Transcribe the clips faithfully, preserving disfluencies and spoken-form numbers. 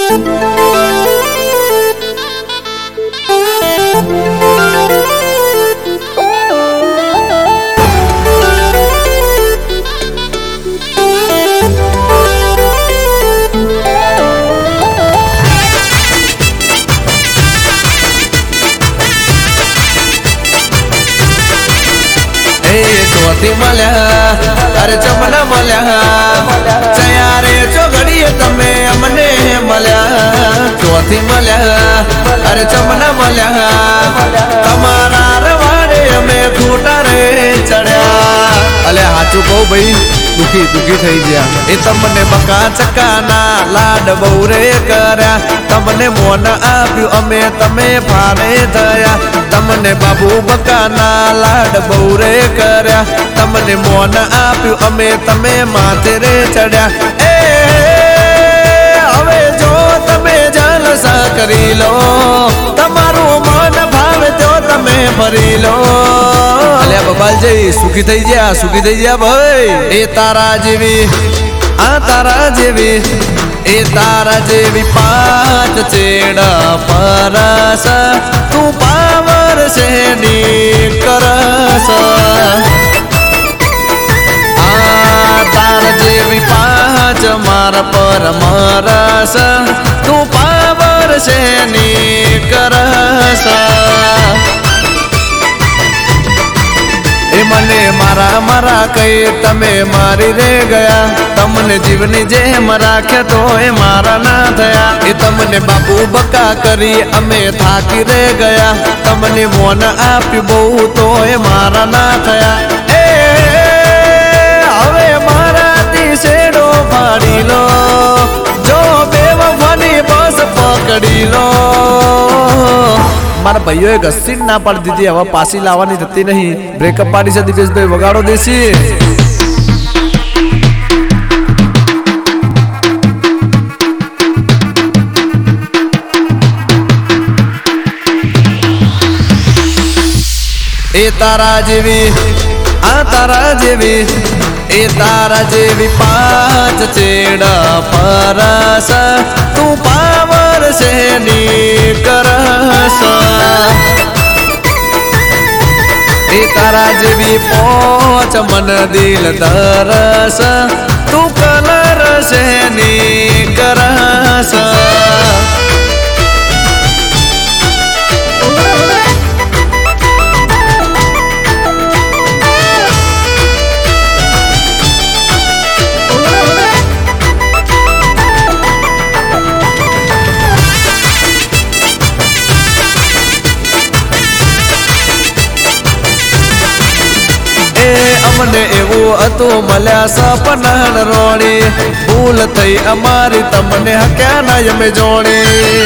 मल्या अरे चमना मल्या चया रे चोगड़िए तमे अमने मल्या चौथी मल्या अरे चमना मल्या तमारा रवाड़े अमे खूटा रे चढ़या अले हाचू कहू भाई दुखी दुखी थई गया ए तमने बका चकाना लाड बौरे कर्या तमने मोन आप्यु अमे तमे फारे थया तमने बाबू बकाना लाड बौरे कर्या तमने मोन आप्यु अमे तमे माथे रे चढ़या ए हवे जो तमे जलसा करी लो तमारू मन भावे तो तमे भरी लो अले बबाल जई सुखी थई गया सुखी थई गया भाई ए तारा जेवी आ तारा जेवी ए तारा जेवी पांच चेड़ा परस तू पावर से नी करस आ तारा जेवी पांच मार पर मरस तू पावर से नी करस ए मने मारा मारा कई तमे मारी रे गया तमने जीवनी जे मराख्या तो ए मारा ना थया ए तमने बाबू बका करी अमे थाकी रे गया तमने मोन आप्यु बहु तो ए मारा ना थया ए हवे मारा ती सेडो फाड़ी लो जो बेवफानी बस पकड़ी लो मारा भाईओ एक सीट ना पड़ दीदी हवा पासी लावानी थती नहीं ब्रेकअप पार्टी से दिवेश भाई वगाड़ो देसी ए तारा जेवी आ तारा जेवी ए तारा जेवी पांच चेड़ा परस तू पावर से नी करस ए तारा जेवी पोच मन दिल दरस तू कलर से नी करस अमने एवो अतो मल्या सपना रोणी भूल थई अमारी तमने हक्या ना यमे जोड़ी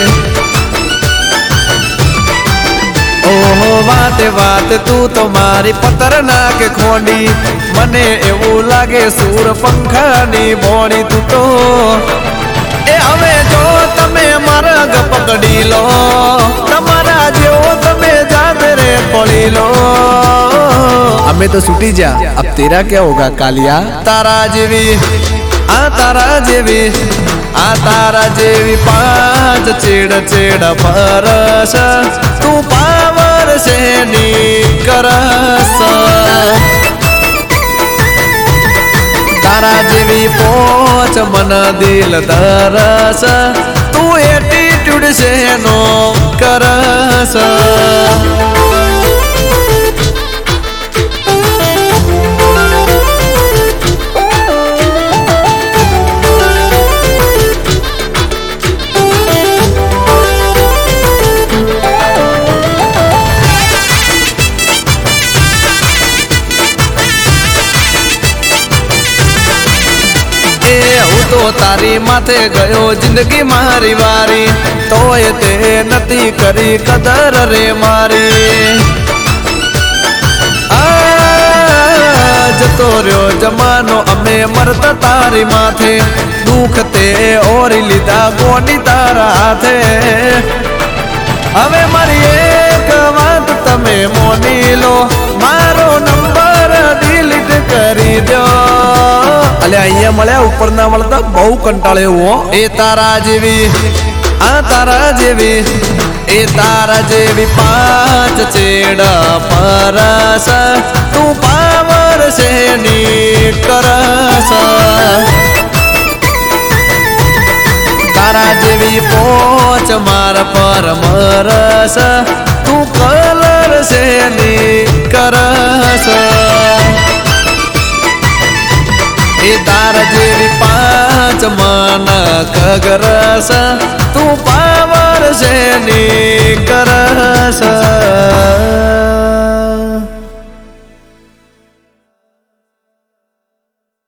ओहो वाते वाते तू तो मारी पतर ना के खोंडी मने एवो लागे सूर पंखा नी बोणी तू तो ए हवे जो तमे मार्ग पकड़ी लो तमारा जो तमे जाते रे पड़ी लो हमें तो छुट्टी जा अब तेरा क्या होगा कालिया तारा जेवी आ तारा जेवी आ तारा जेवी पांच चेड़ चेड़ परस तू पावर से नी करस तारा जेवी पोच मन दिल दरस तू एटीट्यूड से नो करस तो तारी माथे गयो जिंदगी मारी वारी तो ये ते नती करी कदर रे मारी आज तो रो जमानो अमे मरत तारी माथे दुख ते और लीधा गोनी तारा थे हवे मारी एक बात तमे मोनी लो मारो नंबर डिलीट करी दो अले अहिया मळ्या ऊपर ना मळता बहु कंटाळे हो ए तारा जेवी આ તારા જેવી એ તારા જેવી પાંચ ચેડ પરસ તું પાવર છે ની કરસ તારા જેવી પોચ માર પર મરસ તું કલર છે ની કરસ એ તારા જેવી પાંચ મન કગરસ તું પાવર છે ની કરસ